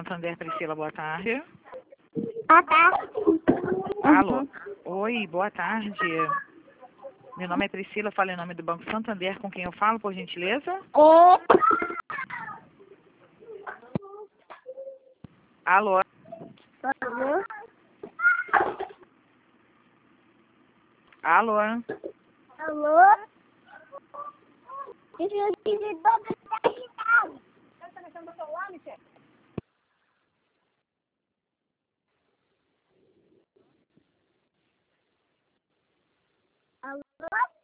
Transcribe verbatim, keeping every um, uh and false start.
Santander, Priscila, boa tarde. Boa tarde. Alô? Oi, boa tarde. Meu nome é Priscila, falo em nome do Banco Santander, com quem eu falo, por gentileza? É. Alô? Alô? Alô? Alô? Deixa eu dizer todo mundo. Tá mexendo no celular, Michel? Alô?